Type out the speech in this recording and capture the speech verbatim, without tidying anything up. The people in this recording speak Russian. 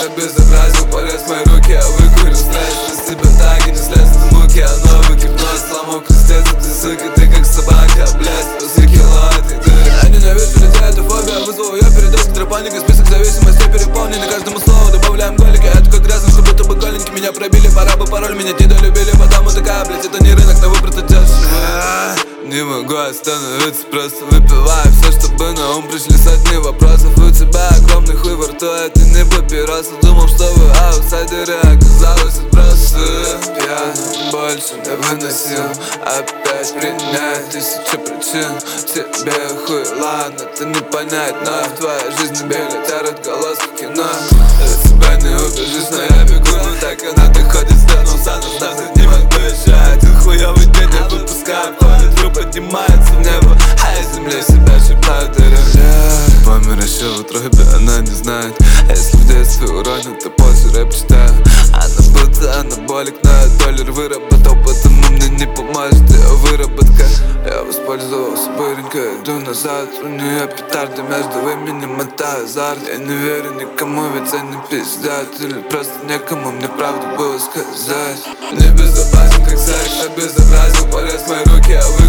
я безобразил, порез мои руки, я выкурил стресс. Из тебя так и не слез на муки, а новый гипноз сломал крестец, а ты, сука, ты как собака, блядь, после кило этой дыры. Я ненавижу людей, это фобия, вызвал ее передоз гидропоники. Список зависимостей переполнен, и каждому слову добавляем голики. Я такой грязный, что будто бы голенький, меня пробили, пора бы пароль, меня недолюбили, потому такая, блядь, это не рынок, но выбрать дешево. Не могу остановиться, просто выпиваю все, чтобы на ум пришли сотни вопросов. У тебя огромный хуй во рту, это не папиросы. Думал, что вы аутсайдеры, оказалось это просто пьяный, больше не выносил. Опять принять тысячу причин. Тебе хуй, ладно, ты не понять, но в твоей жизни белят отголоски кино. От тебя не убежишь, но я бегу, но так она доходит, сдернулся, но знак не могу решать. Этот хуёвый день я выпускаю, поле поднимается в небо, а из земли себя шептают деревья. Маме решил в утробе, она не знает. Если в детстве уронил, то позже рэп читаю. Она будто анаболик, но я доллар выработал, потому мне не поможет ее выработка. Я воспользовался быренько, иду назад. У нее петарды между именем мотаю азарт. Я не верю никому, ведь они пиздят. Или просто некому мне правду было сказать. Не безопасен, как секс, я безобразил, порез мои руки, я вы